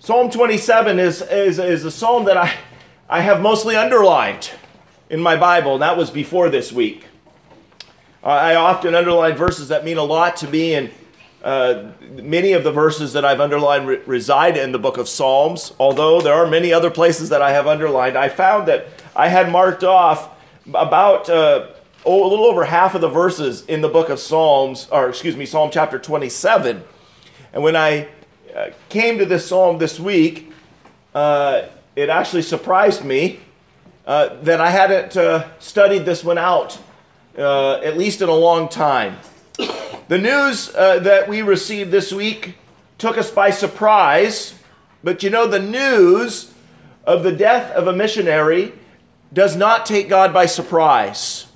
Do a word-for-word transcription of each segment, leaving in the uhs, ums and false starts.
Psalm twenty-seven is, is, is a psalm that I, I have mostly underlined in my Bible, and that was before this week. Uh, I often underline verses that mean a lot to me, and uh, many of the verses that I've underlined re- reside in the book of Psalms, although there are many other places that I have underlined. I found that I had marked off about uh, oh, a little over half of the verses in the book of Psalms, or excuse me, Psalm chapter twenty-seven. And when I uh, came to this psalm this week, uh, it actually surprised me uh, that I hadn't uh, studied this one out, uh, at least in a long time. The news uh, that we received this week took us by surprise, but you know, the news of the death of a missionary does not take God by surprise.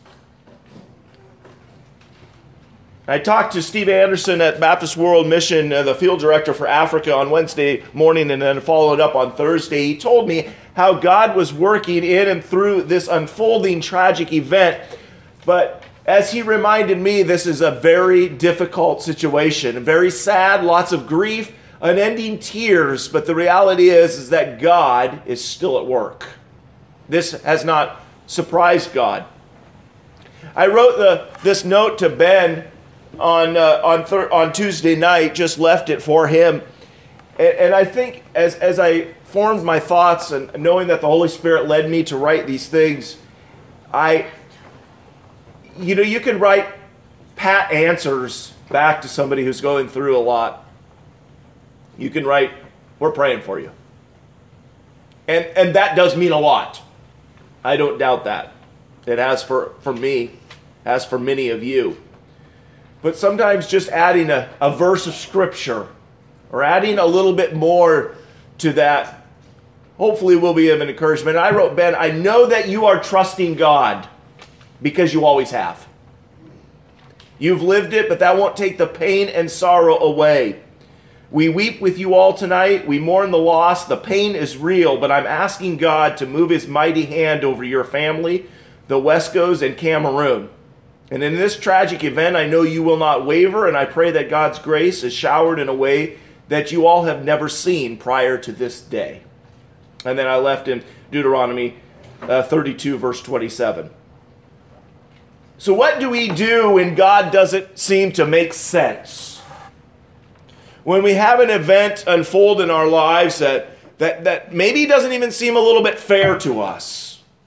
I talked to Steve Anderson at Baptist World Mission, uh, the field director for Africa, on Wednesday morning, and then followed up on Thursday. He told me how God was working in and through this unfolding tragic event. But as he reminded me, this is a very difficult situation, very sad, lots of grief, unending tears. But the reality is, is that God is still at work. This has not surprised God. I wrote the, this note to Ben on uh, on thir- on Tuesday night, just left it for him. And, and I think as, as I formed my thoughts and knowing that the Holy Spirit led me to write these things, I, you know, you can write pat answers back to somebody who's going through a lot. You can write, "We're praying for you." And and that does mean a lot. I don't doubt that. It has for, for me, has for many of you. But sometimes just adding a, a verse of Scripture or adding a little bit more to that hopefully will be of an encouragement. And I wrote, Ben, I know that you are trusting God because you always have. You've lived it, but that won't take the pain and sorrow away. We weep with you all tonight. We mourn the loss. The pain is real, but I'm asking God to move his mighty hand over your family, the Wescos, and Cameroon. And in this tragic event, I know you will not waver, and I pray that God's grace is showered in a way that you all have never seen prior to this day. And then I left in Deuteronomy uh, thirty-two, verse twenty-seven. So what do we do when God doesn't seem to make sense? When we have an event unfold in our lives that, that, that maybe doesn't even seem a little bit fair to us.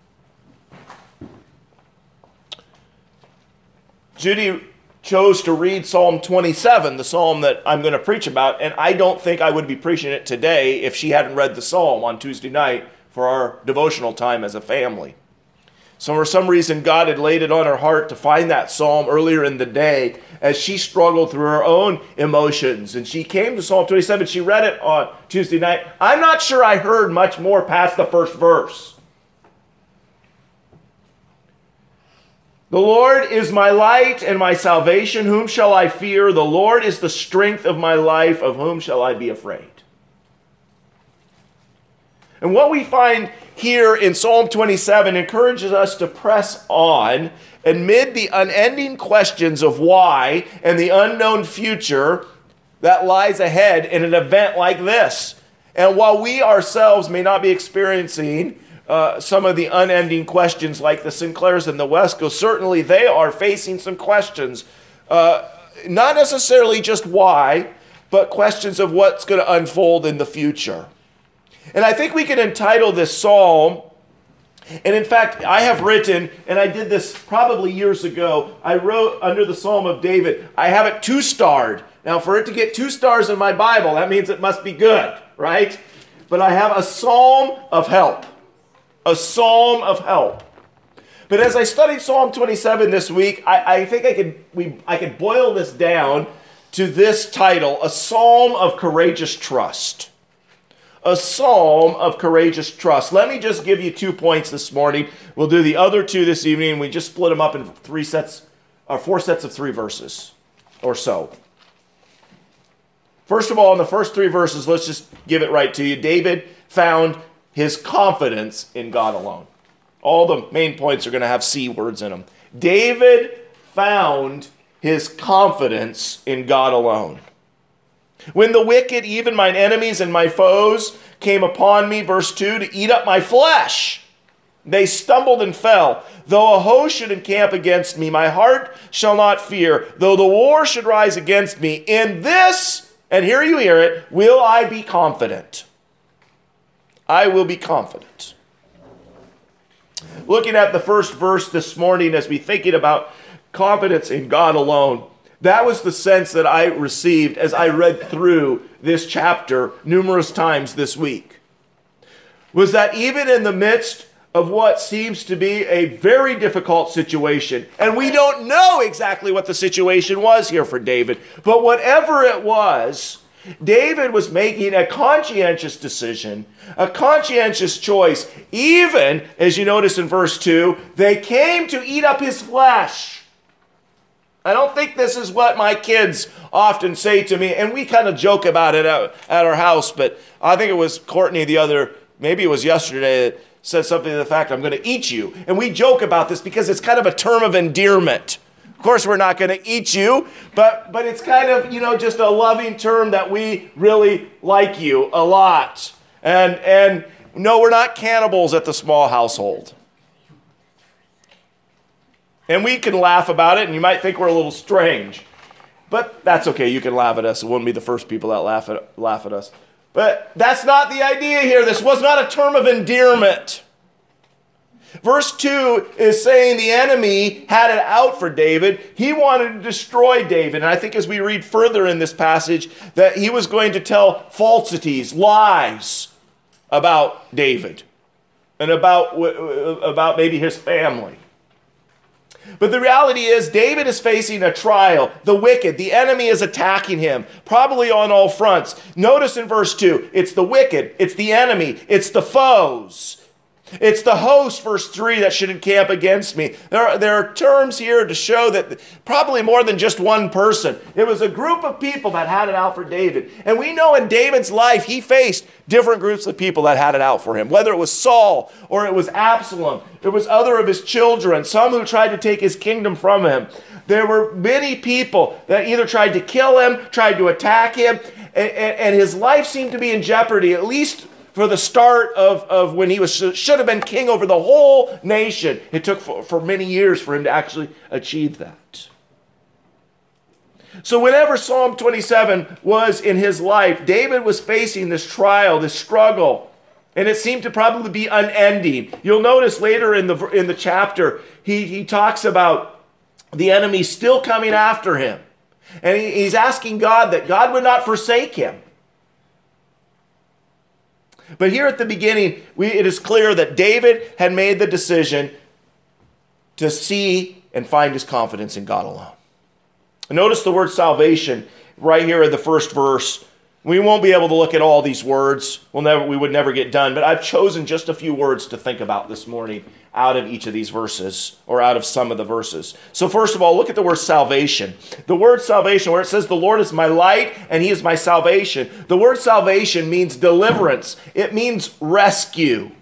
Judy chose to read Psalm twenty-seven, the psalm that I'm going to preach about, and I don't think I would be preaching it today if she hadn't read the psalm on Tuesday night for our devotional time as a family. So for some reason, God had laid it on her heart to find that psalm earlier in the day as she struggled through her own emotions. And she came to Psalm twenty-seven. She read it on Tuesday night. I'm not sure I heard much more past the first verse. The Lord is my light and my salvation. Whom shall I fear? The Lord is the strength of my life. Of whom shall I be afraid? And what we find here in Psalm twenty-seven encourages us to press on amid the unending questions of why and the unknown future that lies ahead in an event like this. And while we ourselves may not be experiencing Uh, some of the unending questions like the Sinclairs and the Wescos, certainly they are facing some questions. Uh, not necessarily just why, but questions of what's going to unfold in the future. And I think we can entitle this psalm, and in fact, I have written, and I did this probably years ago, I wrote under the Psalm of David, I have it two-starred. Now, for it to get two stars in my Bible, that means it must be good, right? But I have a psalm of help. A psalm of help. But as I studied Psalm twenty-seven this week, I, I think I could we I could boil this down to this title: a psalm of courageous trust. A psalm of courageous trust. Let me just give you two points this morning. We'll do the other two this evening. We just split them up in three sets, or four sets of three verses, or so. First of all, in the first three verses, let's just give it right to you. David found his confidence in God alone. All the main points are going to have C words in them. David found his confidence in God alone. When the wicked, even mine enemies and my foes, came upon me, verse two, to eat up my flesh, they stumbled and fell. Though a host should encamp against me, my heart shall not fear. Though the war should rise against me, in this, and here you hear it, will I be confident. I will be confident. Looking at the first verse this morning as we thinking about confidence in God alone, that was the sense that I received as I read through this chapter numerous times this week. Was that even in the midst of what seems to be a very difficult situation, and we don't know exactly what the situation was here for David, but whatever it was, David was making a conscientious decision, a conscientious choice. Even, as you notice in verse two, they came to eat up his flesh. I don't think this is what my kids often say to me, and we kind of joke about it at, at our house, but I think it was Courtney the other, maybe it was yesterday, that said something to the fact, I'm going to eat you. And we joke about this because it's kind of a term of endearment. Of course, we're not going to eat you, but, but it's kind of, you know, just a loving term that we really like you a lot. And, and no, we're not cannibals at the small household. And we can laugh about it, and you might think we're a little strange. But that's okay. You can laugh at us. It wouldn't be the first people that laugh at, laugh at us. But that's not the idea here. This was not a term of endearment. Verse two is saying the enemy had it out for David. He wanted to destroy David. And I think as we read further in this passage, that he was going to tell falsities, lies about David and about, about maybe his family. But the reality is, David is facing a trial. The wicked, the enemy is attacking him, probably on all fronts. Notice in verse two, it's the wicked, it's the enemy, it's the foes. It's the host, verse three, that should encamp against me. There are, there are terms here to show that probably more than just one person. It was a group of people that had it out for David. And we know in David's life, he faced different groups of people that had it out for him. Whether it was Saul or it was Absalom, there was other of his children, some who tried to take his kingdom from him. There were many people that either tried to kill him, tried to attack him, and, and, and his life seemed to be in jeopardy, at least for the start of, of when he was should have been king over the whole nation. It took for, for many years for him to actually achieve that. So whenever Psalm twenty-seven was in his life, David was facing this trial, this struggle, and it seemed to probably be unending. You'll notice later in the, in the chapter, he, he talks about the enemy still coming after him. And he, he's asking God that God would not forsake him. But here at the beginning, we, it is clear that David had made the decision to see and find his confidence in God alone. Notice the word salvation right here in the first verse. We won't be able to look at all these words. We'll never, we would never get done. But I've chosen just a few words to think about this morning out of each of these verses, or out of some of the verses. So first of all, look at the word salvation. The word salvation, where it says, the Lord is my light and he is my salvation. The word salvation means deliverance. It means rescue.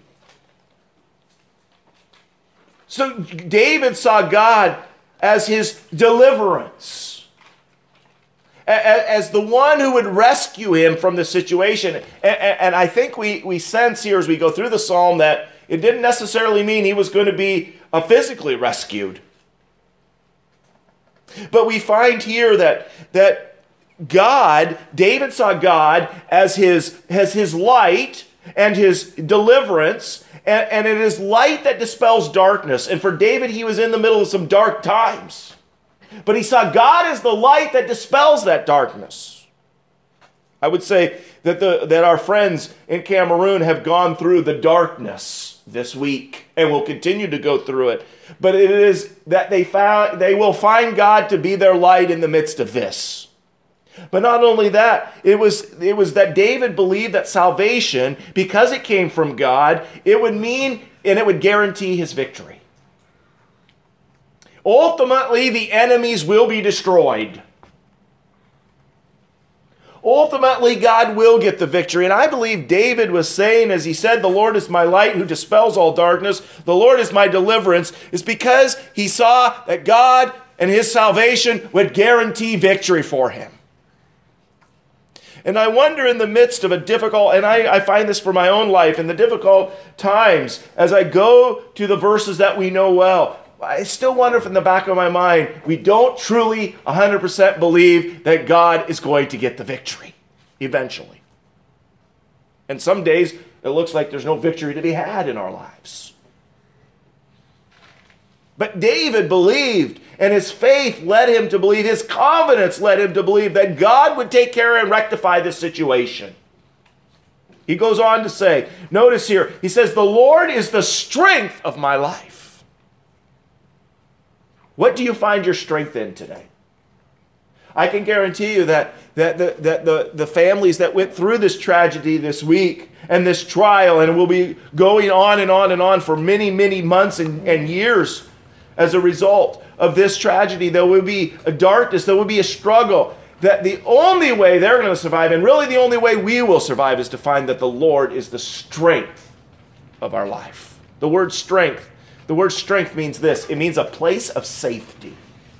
So David saw God as his deliverance, as the one who would rescue him from the situation. And I think we, we sense here as we go through the psalm that it didn't necessarily mean he was going to be uh, physically rescued. But we find here that, that God, David saw God as his, as his light and his deliverance, and, and it is light that dispels darkness. And for David, he was in the middle of some dark times. But he saw God as the light that dispels that darkness. I would say that the that our friends in Cameroon have gone through the darkness this week and will continue to go through it. But it is that they found they will find God to be their light in the midst of this. But not only that, it was it was that David believed that salvation, because it came from God, it would mean and it would guarantee his victory. Ultimately, the enemies will be destroyed. Ultimately, God will get the victory. And I believe David was saying, as he said, the Lord is my light who dispels all darkness. The Lord is my deliverance, is because he saw that God and his salvation would guarantee victory for him. And I wonder in the midst of a difficult, and I, I find this for my own life, in the difficult times, as I go to the verses that we know well, I still wonder from the back of my mind, we don't truly one hundred percent believe that God is going to get the victory eventually. And some days it looks like there's no victory to be had in our lives. But David believed, and his faith led him to believe, his confidence led him to believe that God would take care and rectify this situation. He goes on to say, notice here, he says, the Lord is the strength of my life. What do you find your strength in today? I can guarantee you that, that, the, that the, the families that went through this tragedy this week and this trial, and will be going on and on and on for many, many months and, and years as a result of this tragedy, there will be a darkness, there will be a struggle, that the only way they're going to survive, and really the only way we will survive, is to find that the Lord is the strength of our life. The word strength, the word strength means this. It means a place of safety.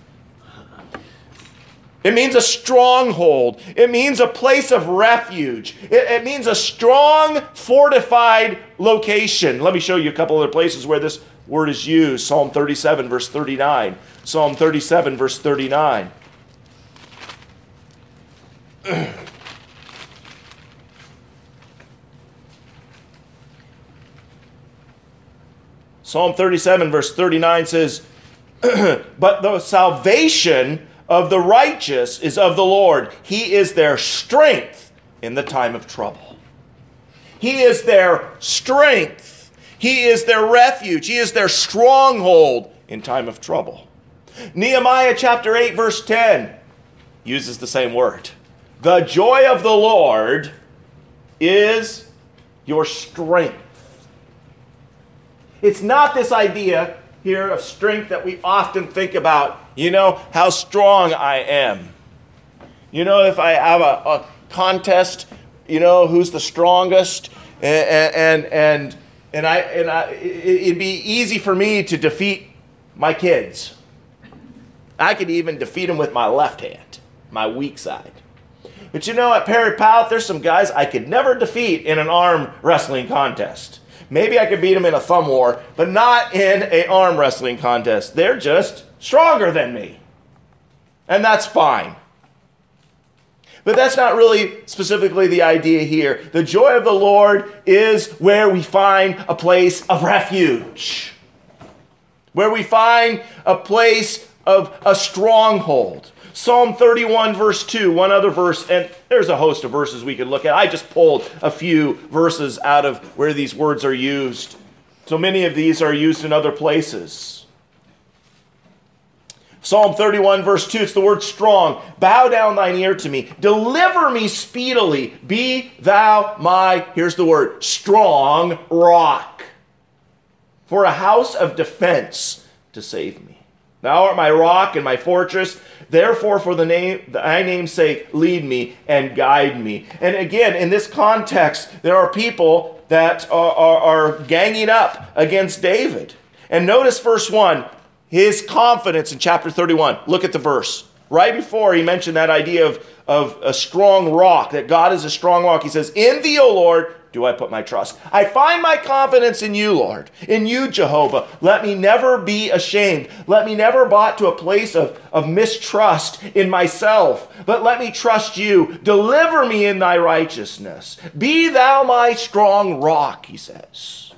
It means a stronghold. It means a place of refuge. It, it means a strong, fortified location. Let me show you a couple other places where this word is used. Psalm thirty-seven, verse thirty-nine. Psalm thirty-seven, verse thirty-nine. Psalm thirty-seven, verse thirty-nine says, but the salvation of the righteous is of the Lord. He is their strength in the time of trouble. He is their strength. He is their refuge. He is their stronghold in time of trouble. Nehemiah chapter eight, verse ten uses the same word. The joy of the Lord is your strength. It's not this idea here of strength that we often think about, you know, how strong I am. You know, if I have a, a contest, you know, who's the strongest, and and and, and I and I, it'd be easy for me to defeat my kids. I could even defeat them with my left hand, my weak side. But you know, at Perry Pout, there's some guys I could never defeat in an arm wrestling contest. Maybe I could beat them in a thumb war, but not in an arm wrestling contest. They're just stronger than me. And that's fine. But that's not really specifically the idea here. The joy of the Lord is where we find a place of refuge, where we find a place of a stronghold. Psalm thirty-one, verse two, one other verse, and there's a host of verses we could look at. I just pulled a few verses out of where these words are used. So many of these are used in other places. Psalm thirty-one, verse two, it's the word strong. Bow down thine ear to me. Deliver me speedily. Be thou my, here's the word, strong rock. For a house of defense to save me. Thou art my rock and my fortress. Therefore, for the name, thy name's sake, lead me and guide me. And again, in this context, there are people that are, are, are ganging up against David. And notice verse one, his confidence in chapter thirty-one. Look at the verse. Right before he mentioned that idea of, of a strong rock, that God is a strong rock, he says, in thee, O Lord, do I put my trust. I find my confidence in you, Lord, in you, Jehovah. Let me never be ashamed. Let me never brought to a place of, of mistrust in myself, but let me trust you. Deliver me in thy righteousness. Be thou my strong rock, he says.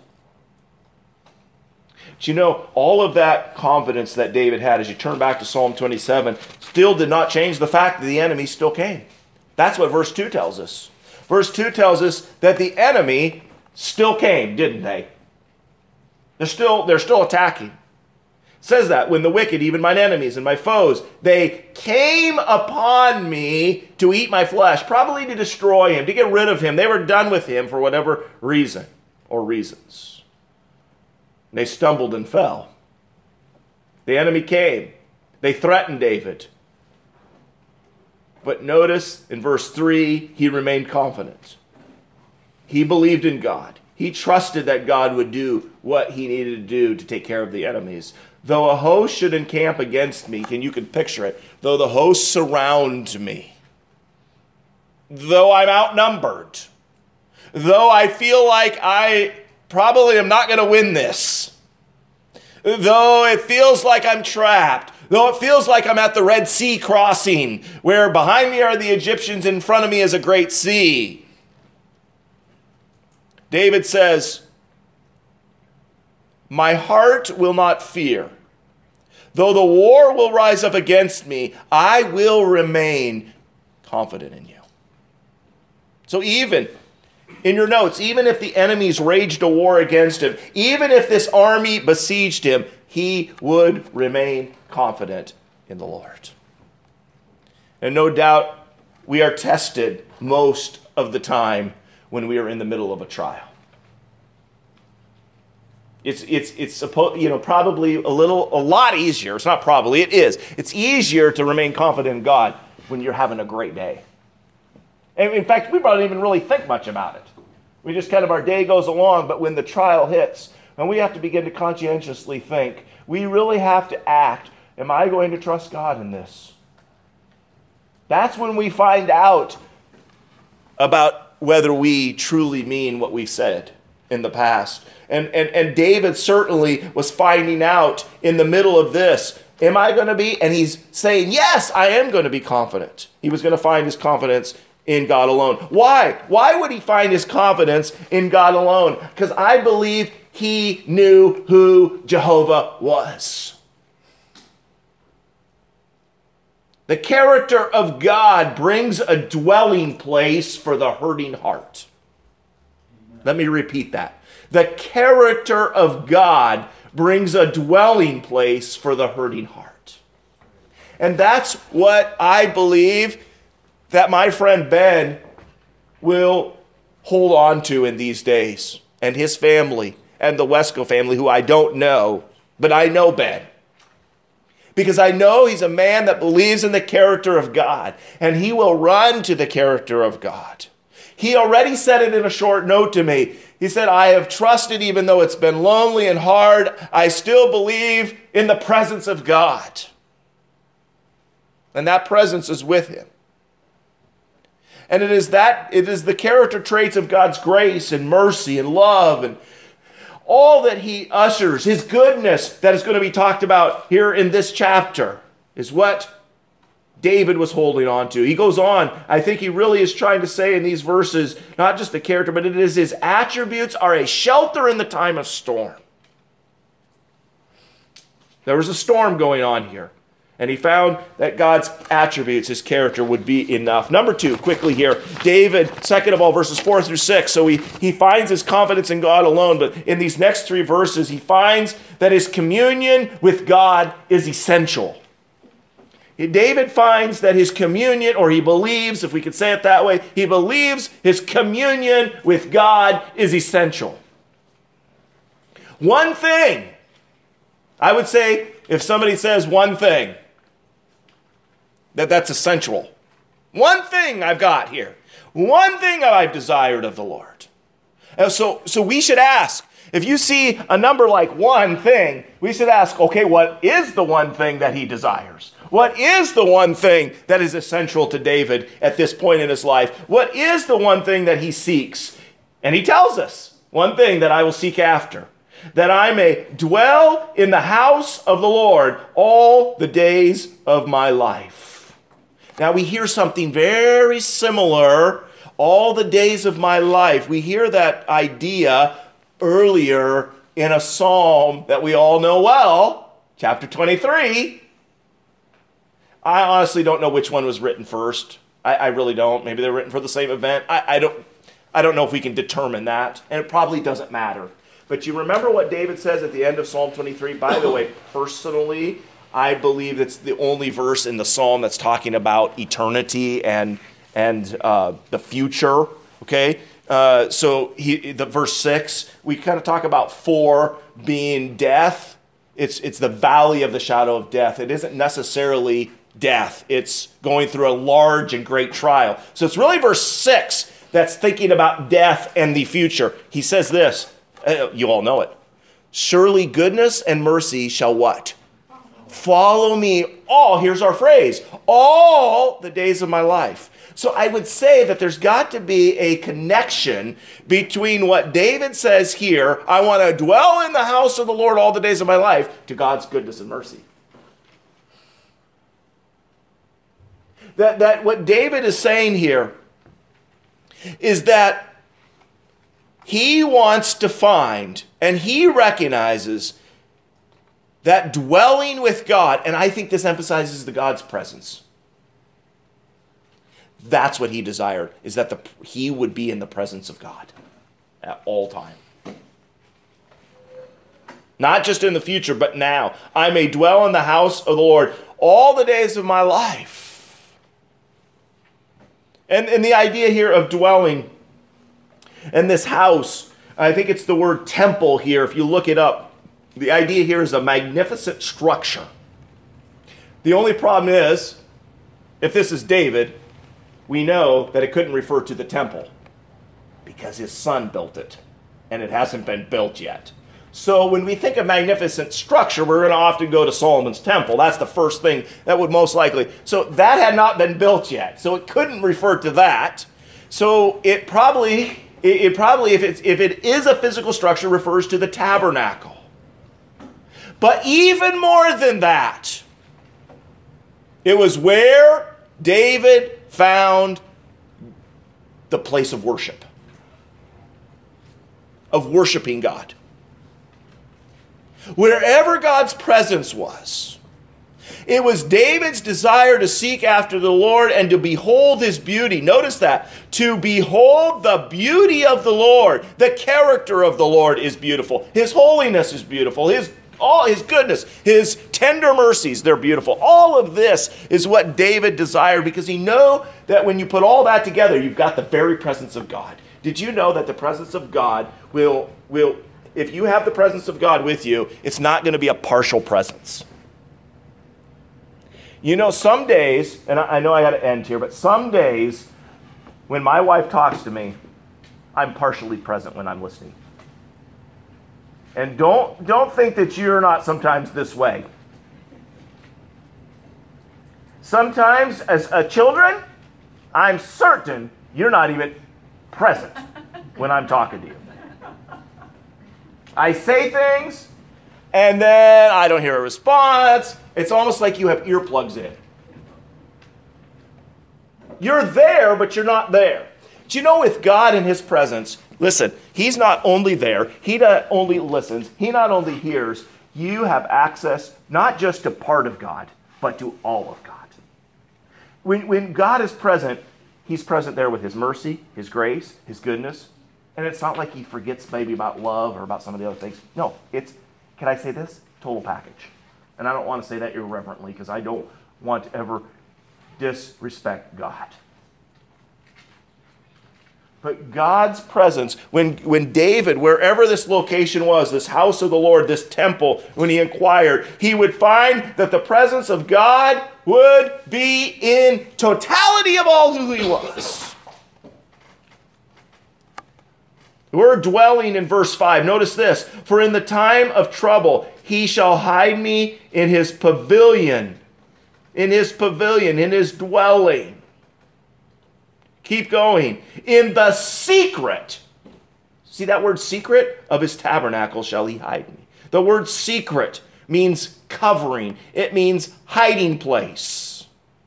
But you know, all of that confidence that David had, as you turn back to Psalm twenty-seven, still did not change the fact that the enemy still came. That's what verse two tells us. Verse two tells us that the enemy still came, didn't they? They're still, they're still attacking. It says that when the wicked, even mine enemies and my foes, they came upon me to eat my flesh, probably to destroy him, to get rid of him. They were done with him for whatever reason or reasons. And they stumbled and fell. The enemy came. They threatened David. But notice in verse three, he remained confident. He believed in God. He trusted that God would do what he needed to do to take care of the enemies. Though a host should encamp against me, and you can picture it, though the hosts surround me. though I'm outnumbered, though I feel like I probably am not going to win this, though it feels like I'm trapped, though it feels like I'm at the Red Sea crossing, where behind me are the Egyptians, in front of me is a great sea. David says, my heart will not fear. Though the war will rise up against me, I will remain confident in you. So even in your notes, even if the enemies waged a war against him, even if this army besieged him, he would remain confident in the Lord. And no doubt we are tested most of the time when we are in the middle of a trial. It's it's it's supposed, you know, probably a little a lot easier. It's not probably, it is. It's easier to remain confident in God when you're having a great day. And in fact, we don't even really think much about it. We just kind of, our day goes along, but when the trial hits, and we have to begin to conscientiously think, we really have to act. Am I going to trust God in this? That's when we find out about whether we truly mean what we said in the past. And, and, and David certainly was finding out in the middle of this, am I going to be? And he's saying, yes, I am going to be confident. He was going to find his confidence in God alone. Why? Why would he find his confidence in God alone? Because I believe he knew who Jehovah was. The character of God brings a dwelling place for the hurting heart. Let me repeat that. The character of God brings a dwelling place for the hurting heart. And that's what I believe that my friend Ben will hold on to in these days, and his family, and the Wesco family, who I don't know, but I know Ben. Because I know he's a man that believes in the character of God, and he will run to the character of God. He already said it in a short note to me. He said, I have trusted even though it's been lonely and hard, I still believe in the presence of God. And that presence is with him. And it is that, it is the character traits of God's grace and mercy and love and all that he ushers, his goodness that is going to be talked about here in this chapter is what David was holding on to. He goes on, I think he really is trying to say in these verses, not just the character, but it is his attributes are a shelter in the time of storm. There was a storm going on here. And he found that God's attributes, his character, would be enough. Number two, quickly here, David, second of all, verses four through six. So he, he finds his confidence in God alone. But in these next three verses, he finds that his communion with God is essential. David finds that his communion, or he believes, if we could say it that way, he believes his communion with God is essential. One thing, I would say, if somebody says one thing, that that's essential. One thing I've got here. One thing I've desired of the Lord. And so, so we should ask, if you see a number like one thing, we should ask, okay, what is the one thing that he desires? What is the one thing that is essential to David at this point in his life? What is the one thing that he seeks? And he tells us, one thing that I will seek after, that I may dwell in the house of the Lord all the days of my life. Now we hear something very similar, all the days of my life. We hear that idea earlier in a psalm that we all know well, chapter twenty-three. I honestly don't know which one was written first. I, I really don't. Maybe they're written for the same event. I, I don't I don't know if we can determine that, and it probably doesn't matter. But you remember what David says at the end of Psalm twenty-three? By the way, personally, I believe it's the only verse in the psalm that's talking about eternity and and uh, the future. Okay, uh, so he, the verse six, we kind of talk about four being death. It's it's the valley of the shadow of death. It isn't necessarily death. It's going through a large and great trial. So it's really verse six that's thinking about death and the future. He says this. Uh, you all know it. Surely goodness and mercy shall what? Follow me all, here's our phrase, all the days of my life. So I would say that there's got to be a connection between what David says here, I want to dwell in the house of the Lord all the days of my life, to God's goodness and mercy. That, that what David is saying here is that he wants to find, and he recognizes that dwelling with God, and I think this emphasizes the God's presence. That's what he desired, is that the, he would be in the presence of God at all time. Not just in the future, but now. I may dwell in the house of the Lord all the days of my life. And, and the idea here of dwelling in this house, I think it's the word temple here, if you look it up. The idea here is a magnificent structure. The only problem is, if this is David, we know that it couldn't refer to the temple because his son built it, and it hasn't been built yet. So when we think of magnificent structure, we're going to often go to Solomon's temple. That's the first thing that would most likely. So that had not been built yet, so it couldn't refer to that. So it probably, it, it probably, if it's if it is a physical structure, refers to the tabernacle. But even more than that, it was where David found the place of worship, of worshiping God. Wherever God's presence was, it was David's desire to seek after the Lord and to behold his beauty. Notice that. To behold the beauty of the Lord. The character of the Lord is beautiful. His holiness is beautiful. His all his goodness, his tender mercies, they're beautiful. All of this is what David desired, because he knew that when you put all that together, you've got the very presence of God. Did you know that the presence of God will, will if you have the presence of God with you, it's not going to be a partial presence. You know, some days, and I know I got to end here, but some days when my wife talks to me, I'm partially present when I'm listening. And don't, don't think that you're not sometimes this way. Sometimes, as a children, I'm certain you're not even present when I'm talking to you. I say things, and then I don't hear a response. It's almost like you have earplugs in. You're there, but you're not there. Do you know, with God in his presence, listen, he's not only there, he not only listens, he not only hears, you have access not just to part of God, but to all of God. When, when God is present, he's present there with his mercy, his grace, his goodness. And it's not like he forgets maybe about love or about some of the other things. No, it's, can I say this? Total package. And I don't want to say that irreverently, because I don't want to ever disrespect God. But God's presence, when, when David, wherever this location was, this house of the Lord, this temple, when he inquired, he would find that the presence of God would be in totality of all who he was. The word dwelling in verse five, notice this. For in the time of trouble, he shall hide me in his pavilion, in his pavilion, in his dwelling. Keep going. In the secret. See that word secret? Of his tabernacle shall he hide me. The word secret means covering. It means hiding place.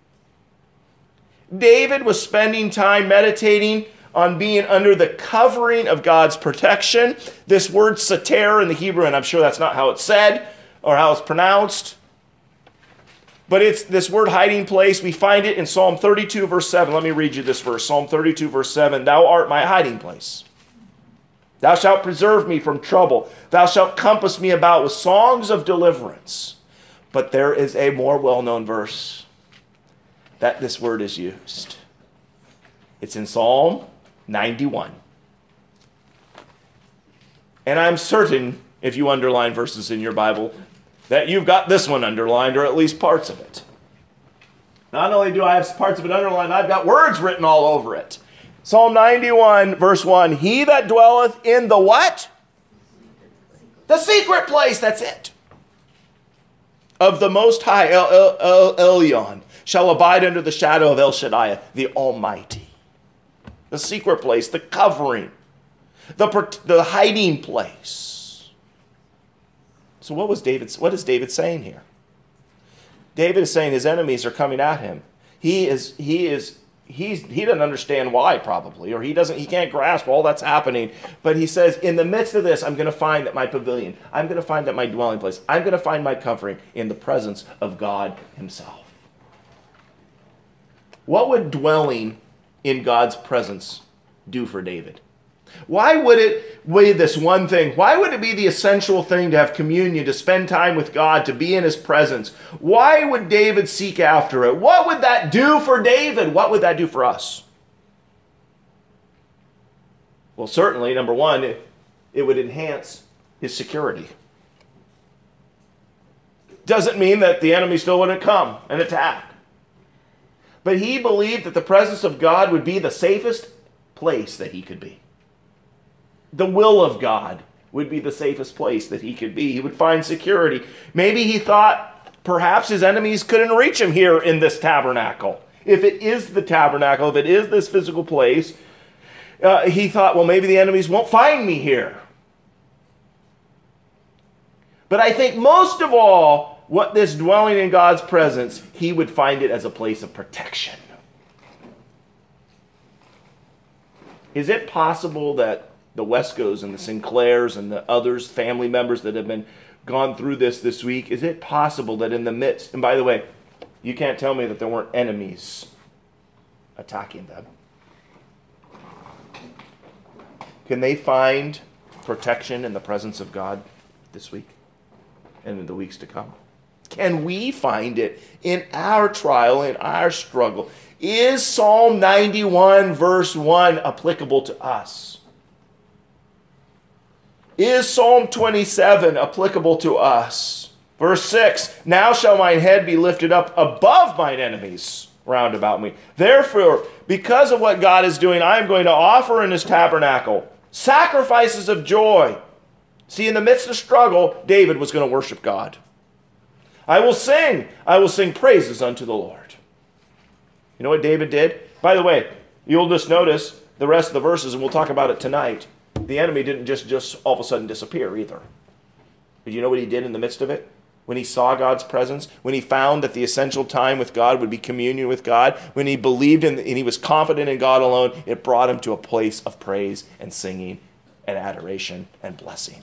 David was spending time meditating on being under the covering of God's protection. This word sater in the Hebrew, and I'm sure that's not how it's said or how it's pronounced, but it's this word hiding place. We find it in Psalm thirty-two, verse seven. Let me read you this verse. Psalm thirty-two, verse seven. Thou art my hiding place. Thou shalt preserve me from trouble. Thou shalt compass me about with songs of deliverance. But there is a more well-known verse that this word is used. It's in Psalm ninety-one. And I'm certain, if you underline verses in your Bible, that you've got this one underlined, or at least parts of it. Not only do I have parts of it underlined, I've got words written all over it. Psalm ninety-one, verse one, he that dwelleth in the what? The secret place, that's it. Of the Most High, El, El, El Elyon, shall abide under the shadow of El Shaddai, the Almighty. The secret place, the covering, the, the hiding place. So what was David's, what is David saying here? David is saying his enemies are coming at him. He is, he is, he's, he doesn't understand why probably, or he doesn't, he can't grasp all that's happening. But he says, in the midst of this, I'm going to find that my pavilion, I'm going to find that my dwelling place, I'm going to find my covering in the presence of God himself. What would dwelling in God's presence do for David? Why would it be this one thing? Why would it be the essential thing to have communion, to spend time with God, to be in his presence? Why would David seek after it? What would that do for David? What would that do for us? Well, certainly, number one, it, it would enhance his security. Doesn't mean that the enemy still wouldn't come and attack. But he believed that the presence of God would be the safest place that he could be. The will of God would be the safest place that he could be. He would find security. Maybe he thought perhaps his enemies couldn't reach him here in this tabernacle. If it is the tabernacle, if it is this physical place, uh, he thought, well, maybe the enemies won't find me here. But I think most of all, what this dwelling in God's presence, he would find it as a place of protection. Is it possible that the Wescos and the Sinclairs and the others, family members that have been gone through this this week, is it possible that in the midst, and by the way, you can't tell me that there weren't enemies attacking them. Can they find protection in the presence of God this week and in the weeks to come? Can we find it in our trial, in our struggle? Is Psalm ninety-one verse one applicable to us? Is Psalm twenty-seven applicable to us? Verse six, now shall mine head be lifted up above mine enemies round about me. Therefore, because of what God is doing, I am going to offer in his tabernacle sacrifices of joy. See, in the midst of struggle, David was going to worship God. I will sing. I will sing praises unto the Lord. You know what David did? By the way, you'll just notice the rest of the verses, and we'll talk about it tonight. The enemy didn't just, just all of a sudden disappear either. But you know what he did in the midst of it? When he saw God's presence, when he found that the essential time with God would be communion with God, when he believed in and he was confident in God alone, it brought him to a place of praise and singing and adoration and blessing.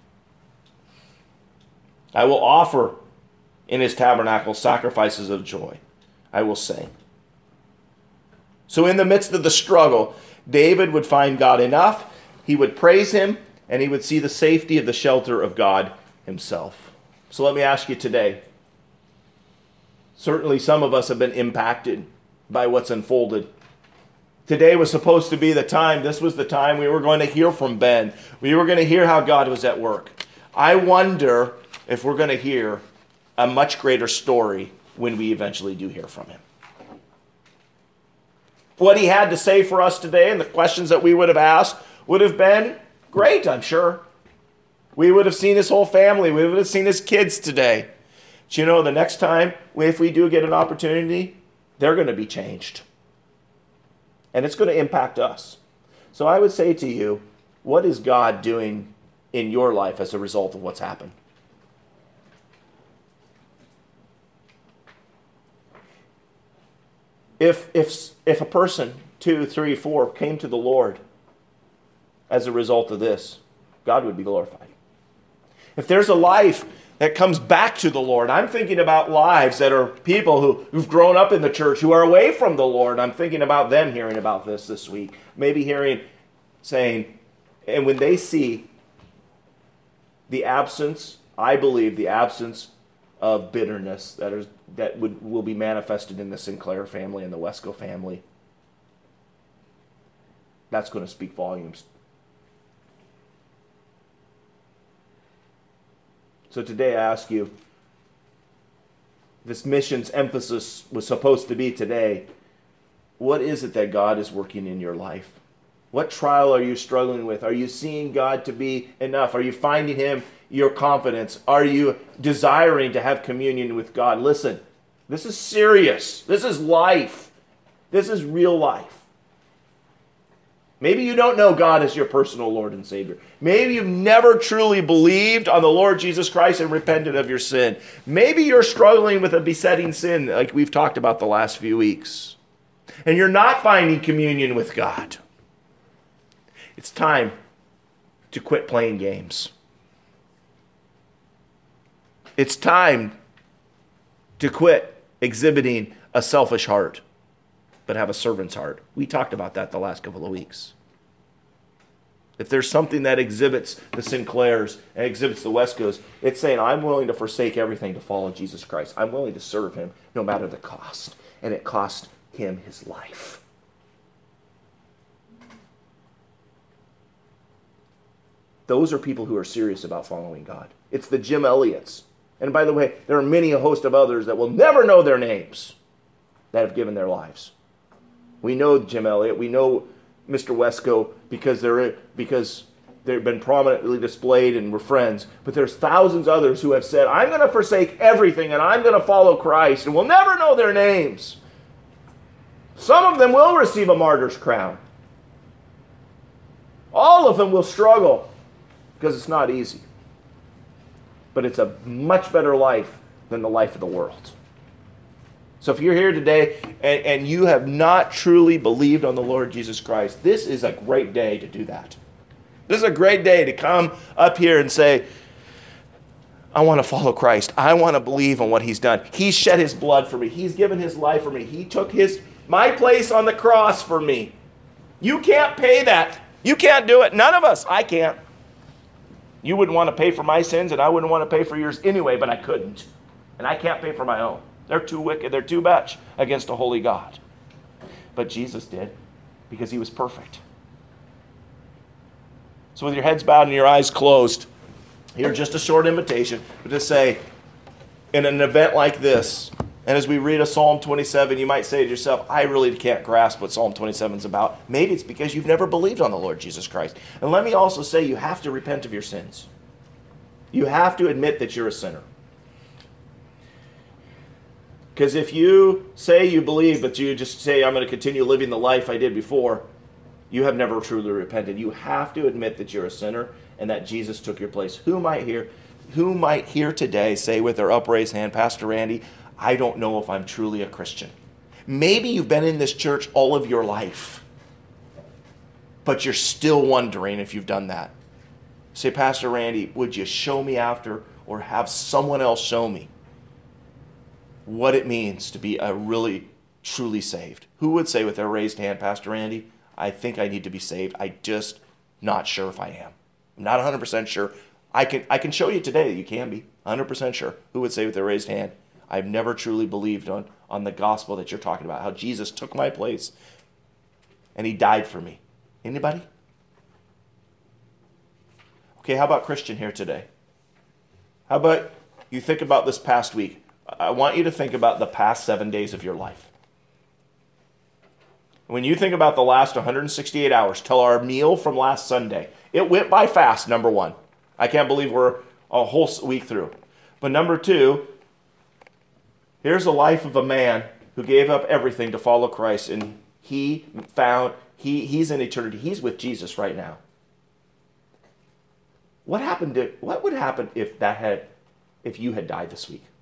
I will offer in his tabernacle sacrifices of joy. I will sing. So in the midst of the struggle, David would find God enough. He would praise him, and he would see the safety of the shelter of God himself. So let me ask you today. Certainly some of us have been impacted by what's unfolded. Today was supposed to be the time, this was the time we were going to hear from Ben. We were going to hear how God was at work. I wonder if we're going to hear a much greater story when we eventually do hear from him. What he had to say for us today and the questions that we would have asked would have been great, I'm sure. We would have seen his whole family. We would have seen his kids today. But you know, the next time, if we do get an opportunity, they're going to be changed. And it's going to impact us. So I would say to you, what is God doing in your life as a result of what's happened? If, if, if a person, two, three, four, came to the Lord as a result of this, God would be glorified. If there's a life that comes back to the Lord, I'm thinking about lives that are people who, who've grown up in the church, who are away from the Lord. I'm thinking about them hearing about this this week. Maybe hearing, saying, and when they see the absence, I believe the absence of bitterness that is that would will be manifested in the Sinclair family and the Wesco family, that's going to speak volumes. So today I ask you, this mission's emphasis was supposed to be today, what is it that God is working in your life? What trial are you struggling with? Are you seeing God to be enough? Are you finding him your confidence? Are you desiring to have communion with God? Listen, This is serious. This is life. This is real life. Maybe you don't know God as your personal Lord and Savior. Maybe you've never truly believed on the Lord Jesus Christ and repented of your sin. Maybe you're struggling with a besetting sin like we've talked about the last few weeks. And you're not finding communion with God. It's time to quit playing games. It's time to quit exhibiting a selfish heart, but have a servant's heart. We talked about that the last couple of weeks. If there's something that exhibits the Sinclairs and exhibits the Wescos, it's saying, I'm willing to forsake everything to follow Jesus Christ. I'm willing to serve him no matter the cost. And it cost him his life. Those are people who are serious about following God. It's the Jim Elliots. And by the way, there are many a host of others that will never know their names that have given their lives. We know Jim Elliot. We know Mister Wesco because they're because they've been prominently displayed and we're friends. But there's thousands others who have said, I'm going to forsake everything and I'm going to follow Christ. And we'll never know their names. Some of them will receive a martyr's crown. All of them will struggle because it's not easy. But it's a much better life than the life of the world. So if you're here today and, and you have not truly believed on the Lord Jesus Christ, this is a great day to do that. This is a great day to come up here and say, I want to follow Christ. I want to believe on what he's done. He shed his blood for me. He's given his life for me. He took his my place on the cross for me. You can't pay that. You can't do it. None of us. I can't. You wouldn't want to pay for my sins, and I wouldn't want to pay for yours anyway, but I couldn't. And I can't pay for my own. They're too wicked. They're too much against a holy God. But Jesus did, because he was perfect. So with your heads bowed and your eyes closed, here's just a short invitation to say, in an event like this, and as we read a Psalm twenty-seven, you might say to yourself, I really can't grasp what Psalm twenty-seven is about. Maybe it's because you've never believed on the Lord Jesus Christ. And let me also say, you have to repent of your sins. You have to admit that you're a sinner. Because if you say you believe, but you just say, I'm going to continue living the life I did before, you have never truly repented. You have to admit that you're a sinner and that Jesus took your place. Who might hear, who might hear today say with their upraised hand, Pastor Randy, I don't know if I'm truly a Christian. Maybe you've been in this church all of your life, but you're still wondering if you've done that. Say, Pastor Randy, would you show me after or have someone else show me what it means to be a really, truly saved? Who would say with their raised hand, Pastor Randy, I think I need to be saved. I just not sure if I am. I'm not one hundred percent sure. I can I can show you today that you can be one hundred percent sure. Who would say with their raised hand, I've never truly believed on, on the gospel that you're talking about, how Jesus took my place and he died for me. Anybody? Okay, how about Christian here today? How about you think about this past week? I want you to think about the past seven days of your life. When you think about the last one hundred sixty-eight hours, till our meal from last Sunday, it went by fast, number one. I can't believe we're a whole week through. But number two, here's the life of a man who gave up everything to follow Christ, and he found, he, he's in eternity. He's with Jesus right now. What happened to, what would happen if that had, if you had died this week?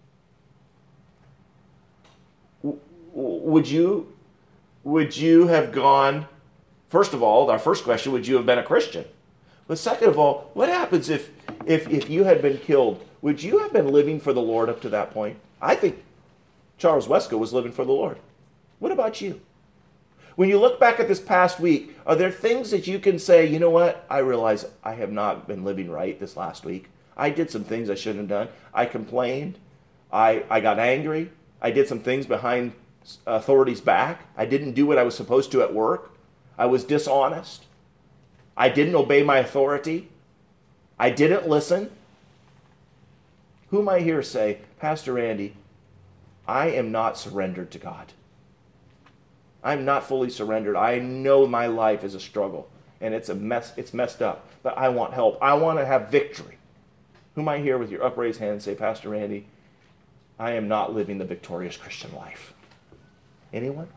Would you, would you have gone, first of all, our first question, would you have been a Christian? But second of all, what happens if, if, if you had been killed? Would you have been living for the Lord up to that point? I think Charles Wesco was living for the Lord. What about you? When you look back at this past week, are there things that you can say, you know what? I realize I have not been living right this last week. I did some things I shouldn't have done. I complained. I, I got angry. I did some things behind authorities' back. I didn't do what I was supposed to at work. I was dishonest. I didn't obey my authority. I didn't listen. Who might here say, Pastor Randy, I am not surrendered to God. I'm not fully surrendered. I know my life is a struggle and it's a mess. It's messed up, but I want help. I want to have victory. Who might here with your upraised hand say, Pastor Randy, I am not living the victorious Christian life. Anyone?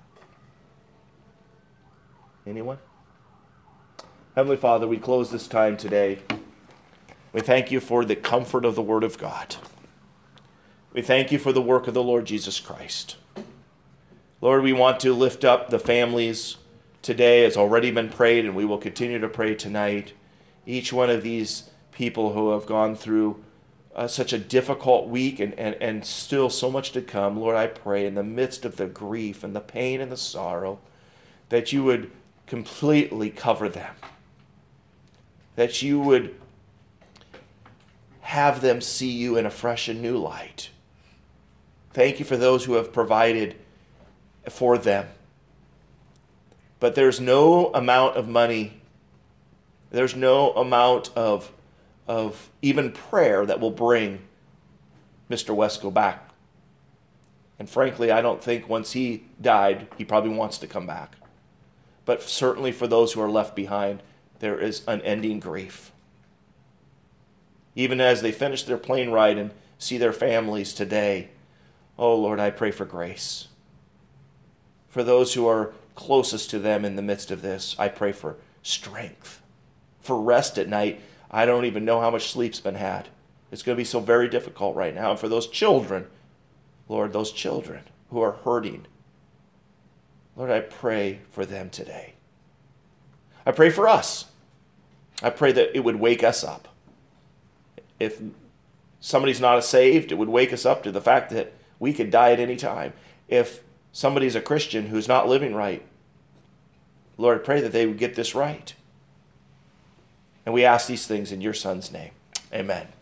Anyone? Heavenly Father, we close this time today. We thank you for the comfort of the Word of God. We thank you for the work of the Lord Jesus Christ. Lord, we want to lift up the families today. It's already been prayed, and we will continue to pray tonight. Each one of these people who have gone through uh, such a difficult week and, and, and still so much to come, Lord, I pray in the midst of the grief and the pain and the sorrow that you would completely cover them, that you would have them see you in a fresh and new light. Thank you for those who have provided for them. But there's no amount of money, there's no amount of, of even prayer that will bring Mister Wesco back. And frankly, I don't think once he died, he probably wants to come back. But certainly for those who are left behind, there is unending grief. Even as they finish their plane ride and see their families today, oh Lord, I pray for grace. For those who are closest to them in the midst of this, I pray for strength, for rest at night. I don't even know how much sleep's been had. It's going to be so very difficult right now. And for those children, Lord, those children who are hurting, Lord, I pray for them today. I pray for us. I pray that it would wake us up. If somebody's not saved, it would wake us up to the fact that we could die at any time. If somebody's a Christian who's not living right, Lord, I pray that they would get this right. And we ask these things in your Son's name. Amen.